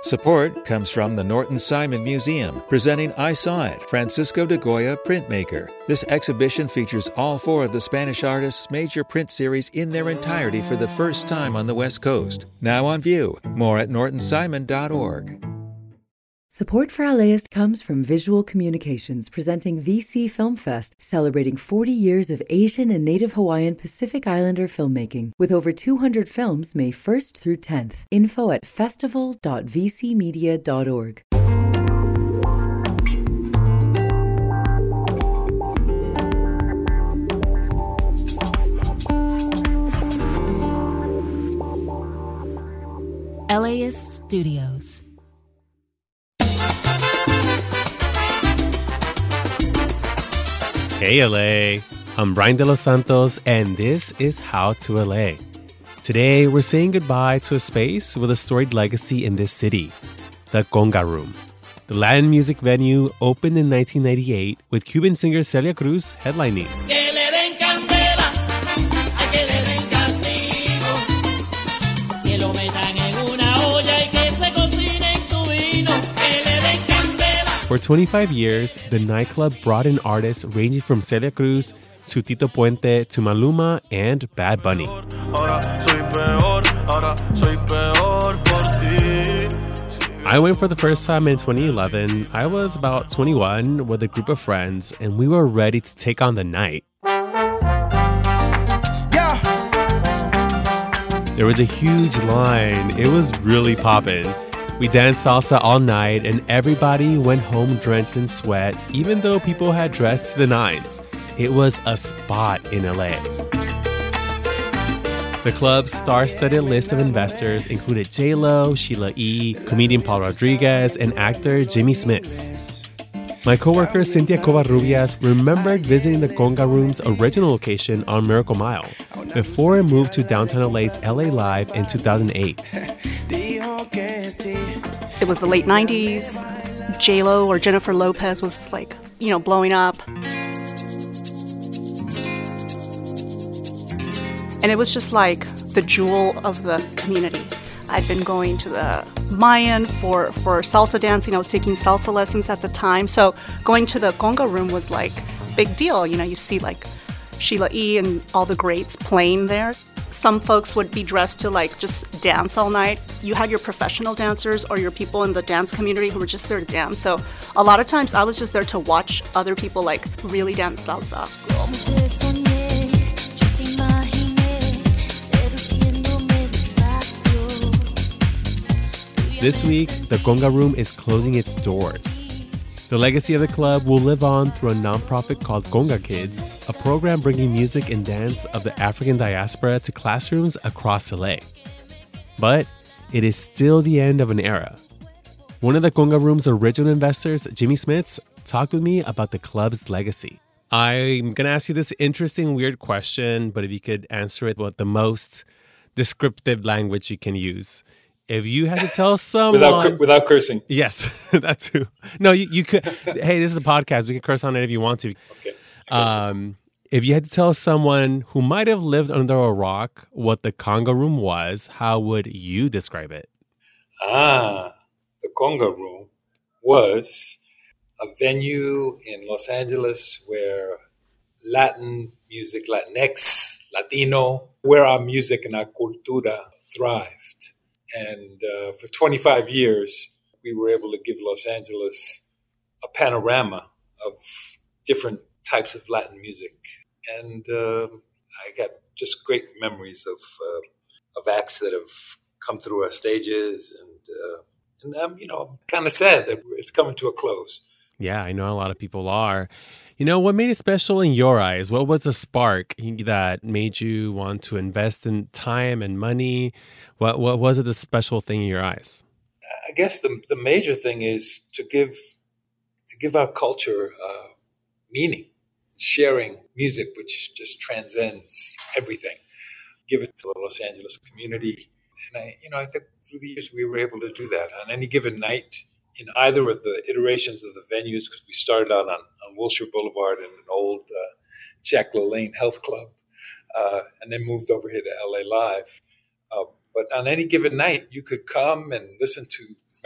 Support comes from the Norton Simon Museum, presenting I Saw It, Francisco de Goya Printmaker. This exhibition features all four of the Spanish artist's major print series in their entirety for the first time on the West Coast. Now on view. More at nortonsimon.org. Support for LAist comes from Visual Communications, presenting VC Film Fest, celebrating 40 years of Asian and Native Hawaiian Pacific Islander filmmaking, with over 200 films May 1st through 10th. Info at festival.vcmedia.org. LAist Studios. Hey LA, I'm Brian De Los Santos, and this is How to LA. Today, we're saying goodbye to a space with a storied legacy in this city, the Conga Room. The Latin music venue opened in 1998 with Cuban singer Celia Cruz headlining. For 25 years, the nightclub brought in artists ranging from Celia Cruz to Tito Puente to Maluma and Bad Bunny. I went for the first time in 2011. I was about 21 with a group of friends, and we were ready to take on the night. There was a huge line. It was really poppin'. We danced salsa all night, and everybody went home drenched in sweat, even though people had dressed to the nines. It was a spot in LA. The club's star-studded list of investors included J-Lo, Sheila E., comedian Paul Rodriguez, and actor Jimmy Smits. My coworker Cynthia Covarrubias remembered visiting the Conga Room's original location on Miracle Mile before it moved to downtown LA's LA Live in 2008. It was the late 90s. J-Lo or Jennifer Lopez was blowing up. And it was just like the jewel of the community. I'd been going to the Mayan for salsa dancing. I was taking salsa lessons at the time. So going to the Conga Room was like big deal. You see like Sheila E. and all the greats playing there. Some folks would be dressed to just dance all night. You had your professional dancers or your people in the dance community who were just there to dance. So a lot of times I was just there to watch other people really dance salsa. This week, the Conga Room is closing its doors. The legacy of the club will live on through a nonprofit called Conga Kids, a program bringing music and dance of the African diaspora to classrooms across LA. But it is still the end of an era. One of the Conga Room's original investors, Jimmy Smits, talked with me about the club's legacy. I'm going to ask you this interesting, weird question, but if you could answer it with the most descriptive language you can use. If you had to tell someone... without cursing. Yes, that too. No, you could... Hey, this is a podcast. We can curse on it if you want to. Okay. If you had to tell someone who might have lived under a rock what the Conga Room was, how would you describe it? The Conga Room was a venue in Los Angeles where Latin music, Latinx, Latino, where our music and our cultura thrived. And for 25 years, we were able to give Los Angeles a panorama of different types of Latin music. And I got just great memories of acts that have come through our stages. And I'm kind of sad that it's coming to a close. Yeah, I know a lot of people are. What made it special in your eyes? What was the spark that made you want to invest in time and money? What was it the special thing in your eyes? I guess the major thing is to give our culture meaning, sharing music, which just transcends everything. Give it to the Los Angeles community. And I think through the years we were able to do that on any given night in either of the iterations of the venues, because we started out on Wilshire Boulevard in an old Jack LaLanne health club, and then moved over here to LA Live. But on any given night, you could come and listen to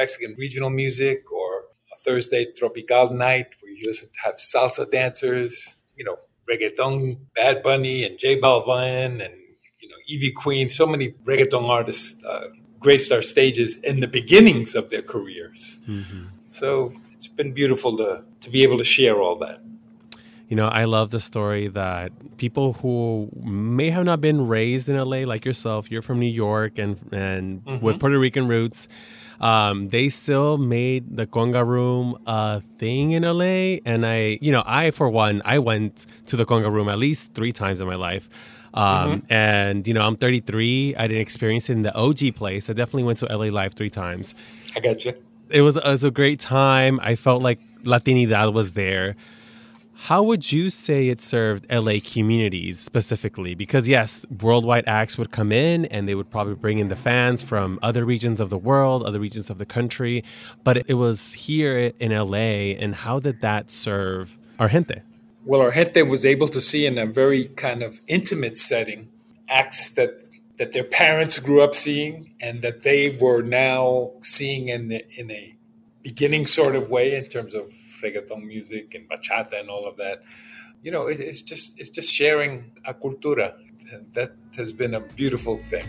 Mexican regional music, or a Thursday tropical night where you listen to have salsa dancers, reggaeton, Bad Bunny and J Balvin and, Ivy Queen. So many reggaeton artists graced our stages in the beginnings of their careers. Mm-hmm. So it's been beautiful to be able to share all that. I love the story that people who may have not been raised in LA, like yourself, you're from New York and mm-hmm. with Puerto Rican roots, they still made the Conga Room a thing in LA. And I, for one, I went to the Conga Room at least 3 times in my life. Mm-hmm. And, I'm 33. I didn't experience it in the OG place. I definitely went to LA Live 3 times. I got you. It was a great time. I felt like Latinidad was there. How would you say it served LA communities specifically? Because yes, worldwide acts would come in and they would probably bring in the fans from other regions of the world, other regions of the country. But it was here in LA, and how did that serve our gente? Well, our gente was able to see in a very kind of intimate setting acts that their parents grew up seeing and that they were now seeing in a beginning sort of way in terms of reggaeton music and bachata and all of that. It's just sharing a cultura, and that has been a beautiful thing.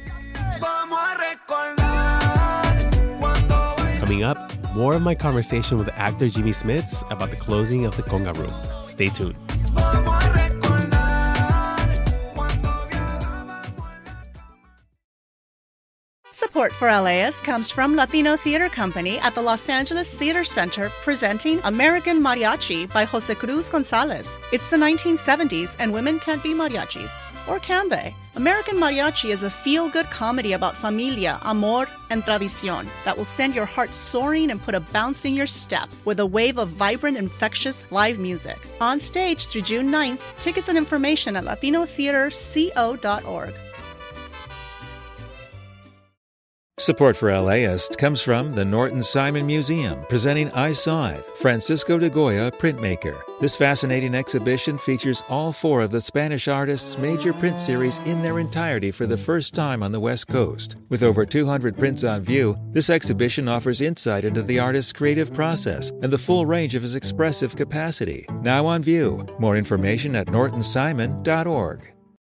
Coming up, more of my conversation with actor Jimmy Smits about the closing of the Conga Room. Stay tuned. Support for LAist comes from Latino Theater Company at the Los Angeles Theater Center, presenting American Mariachi by Jose Cruz Gonzalez. It's the 1970s and women can't be mariachis. Or can they? American Mariachi is a feel-good comedy about familia, amor, and tradición that will send your heart soaring and put a bounce in your step with a wave of vibrant, infectious live music. On stage through June 9th, tickets and information at latinotheaterco.org. Support for LAist comes from the Norton Simon Museum, presenting I Saw It, Francisco de Goya printmaker. This fascinating exhibition features all 4 of the Spanish artist's major print series in their entirety for the first time on the West Coast. With over 200 prints on view, this exhibition offers insight into the artist's creative process and the full range of his expressive capacity. Now on view. More information at nortonsimon.org.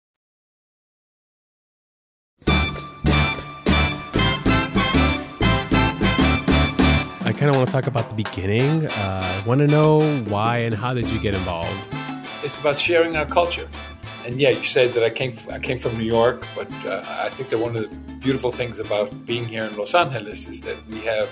I kind of want to talk about the beginning. I want to know why and how did you get involved? It's about sharing our culture. And yeah, you said that I came from New York, but I think that one of the beautiful things about being here in Los Angeles is that we have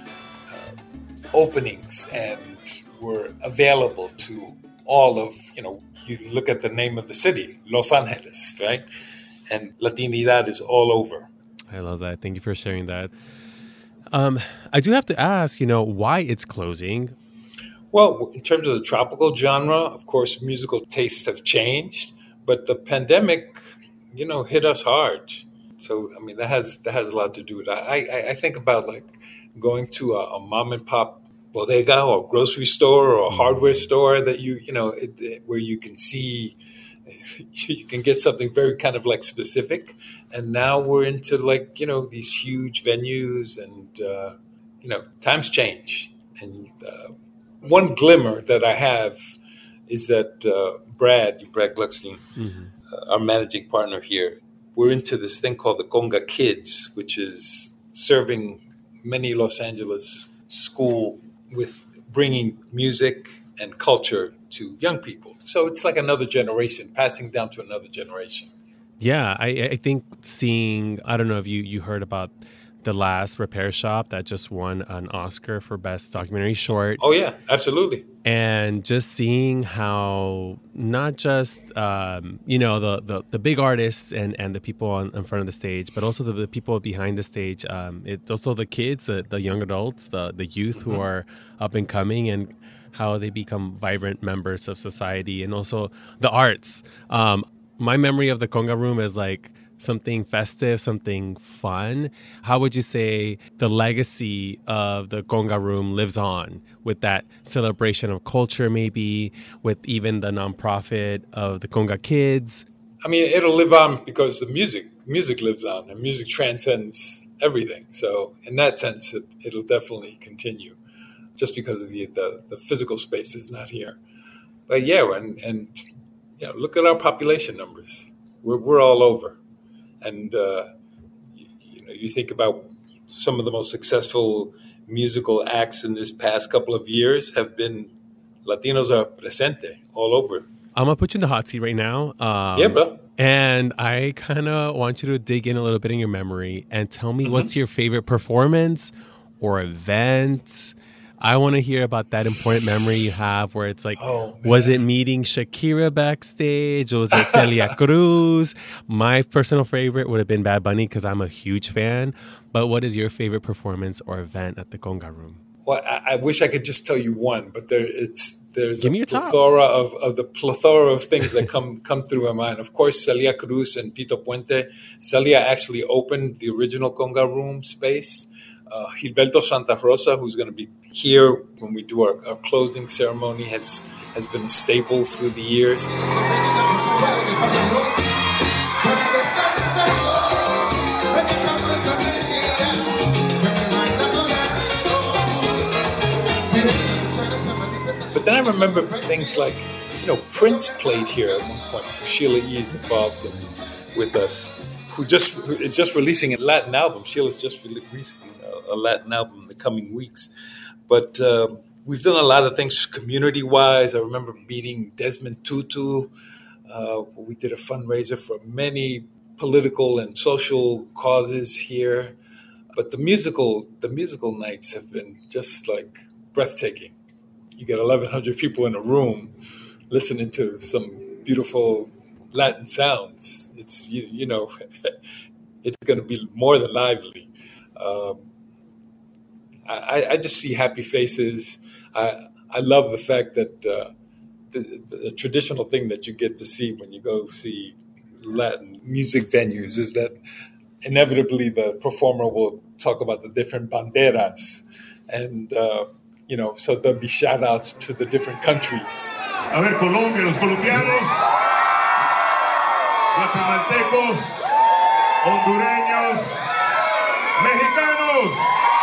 openings and we're available to all of, you look at the name of the city, Los Angeles, right? And Latinidad is all over. I love that. Thank you for sharing that. I do have to ask, why it's closing. Well, in terms of the tropical genre, of course, musical tastes have changed, but the pandemic, hit us hard. So, that has a lot to do with it. I think about like going to a mom and pop bodega or grocery store or a hardware store that where you can see, you can get something very kind of like specific. And now we're into like, these huge venues and, times change. And one glimmer that I have is that Brad Gluckstein, our managing partner here, we're into this thing called the Conga Kids, which is serving many Los Angeles school with bringing music and culture to young people. So it's like another generation, passing down to another generation. Yeah, I think I don't know if you heard about The Last Repair Shop that just won an Oscar for Best Documentary Short. Oh, yeah, absolutely. And just seeing how not just, the big artists and the people in front of the stage, but also the people behind the stage. It's also the kids, the young adults, the youth who are up and coming, and how they become vibrant members of society, and also the arts. My memory of the Conga Room is like something festive, something fun. How would you say the legacy of the Conga Room lives on with that celebration of culture, maybe with even the nonprofit of the Conga Kids? It'll live on because the music music lives on, and music transcends everything. So in that sense, it'll definitely continue, just because of the physical space is not here. But yeah, and look at our population numbers. We're all over, and you think about some of the most successful musical acts in this past couple of years have been Latinos are presente all over. I'm going to put you in the hot seat right now. Yeah, bro. And I kind of want you to dig in a little bit in your memory and tell me what's your favorite performance or event. I want to hear about that important memory you have where it's like, was it meeting Shakira backstage? Or was it Celia Cruz? My personal favorite would have been Bad Bunny because I'm a huge fan. But what is your favorite performance or event at the Conga Room? Well, I wish I could just tell you one, but there's Give me a your top. plethora of things that come through my mind. Of course, Celia Cruz and Tito Puente. Celia actually opened the original Conga Room space. Gilberto Santa Rosa, who's going to be here when we do our closing ceremony, has been a staple through the years. But then I remember things like, Prince played here at one point. Sheila E. is involved with us, who is just releasing a Latin album. Sheila's just releasing a Latin album in the coming weeks. But we've done a lot of things community-wise. I remember meeting Desmond Tutu. We did a fundraiser for many political and social causes here. But the musical nights have been just like breathtaking. You get 1,100 people in a room listening to some beautiful Latin sounds. It's it's going to be more than lively. I just see happy faces. I love the fact that the traditional thing that you get to see when you go see Latin music venues is that inevitably the performer will talk about the different banderas, and so there'll be shout outs to the different countries. A ver, Colombia, los colombianos, guatemaltecos, hondureños, mexicanos.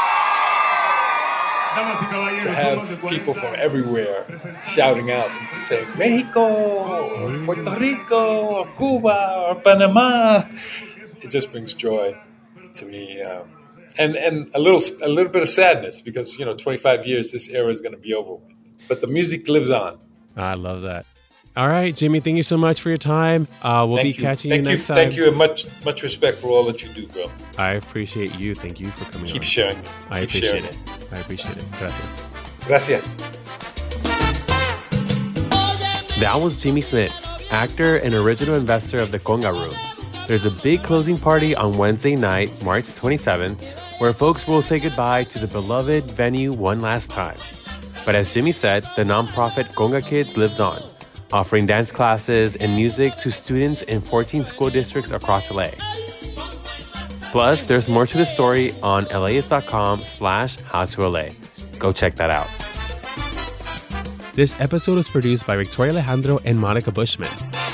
To have people from everywhere shouting out and saying Mexico, Puerto Rico, or Cuba, or Panama, it just brings joy to me, and a little bit of sadness because 25 years this era is going to be over with, but the music lives on. I love that. All right, Jimmy, thank you so much for your time. We'll be catching you next time. Thank you, and much respect for all that you do, bro. I appreciate you. Thank you for coming on. Keep sharing it. I appreciate it. Gracias. Gracias. That was Jimmy Smits, actor and original investor of the Conga Room. There's a big closing party on Wednesday night, March 27th, where folks will say goodbye to the beloved venue one last time. But as Jimmy said, the nonprofit Conga Kids lives on, offering dance classes and music to students in 14 school districts across LA. Plus, there's more to the story on LAist.com/HowToLA. Go check that out. This episode was produced by Victoria Alejandro and Monica Bushman.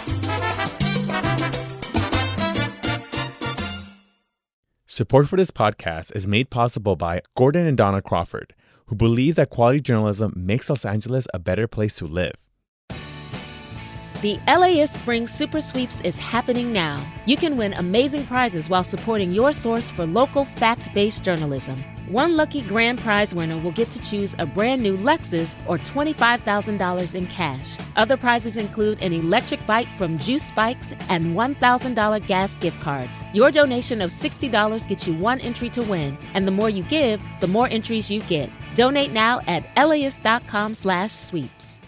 Support for this podcast is made possible by Gordon and Donna Crawford, who believe that quality journalism makes Los Angeles a better place to live. The LAist Spring Super Sweeps is happening now. You can win amazing prizes while supporting your source for local fact-based journalism. One lucky grand prize winner will get to choose a brand new Lexus or $25,000 in cash. Other prizes include an electric bike from Juice Bikes and $1,000 gas gift cards. Your donation of $60 gets you one entry to win, and the more you give, the more entries you get. Donate now at LAist.com/sweeps.